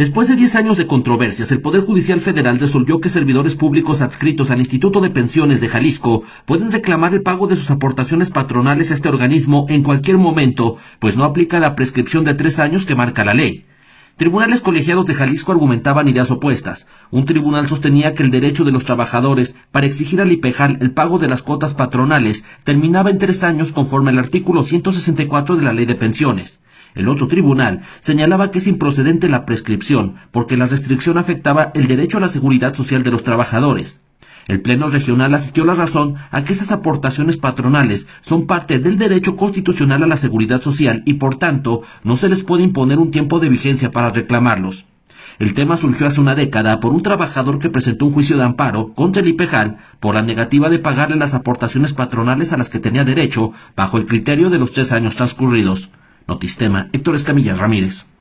Después de 10 años de controversias, el Poder Judicial Federal resolvió que servidores públicos adscritos al Instituto de Pensiones de Jalisco pueden reclamar el pago de sus aportaciones patronales a este organismo en cualquier momento, pues no aplica la prescripción de 3 años que marca la ley. Tribunales colegiados de Jalisco argumentaban ideas opuestas. Un tribunal sostenía que el derecho de los trabajadores para exigir al IPEJAL el pago de las cuotas patronales terminaba en 3 años conforme al artículo 164 de la Ley de Pensiones. El otro tribunal señalaba que es improcedente la prescripción porque la restricción afectaba el derecho a la seguridad social de los trabajadores. El Pleno Regional asistió la razón a que esas aportaciones patronales son parte del derecho constitucional a la seguridad social y por tanto no se les puede imponer un tiempo de vigencia para reclamarlos. El tema surgió hace una década por un trabajador que presentó un juicio de amparo contra el IPEJAL por la negativa de pagarle las aportaciones patronales a las que tenía derecho bajo el criterio de los 3 años transcurridos. Notistema, Héctor Escamilla Ramírez.